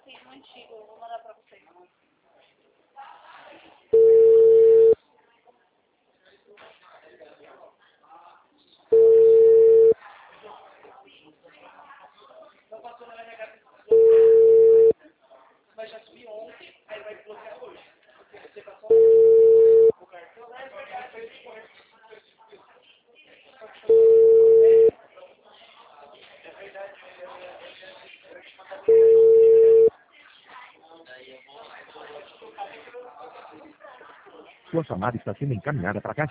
tem um antigo, eu vou mandar pra vocês. Não passou na minha cabeça. Mas já subi ontem, aí vai bloquear hoje. Você passou o cartão, né? É verdade. Sua chamada está sendo encaminhada para cá.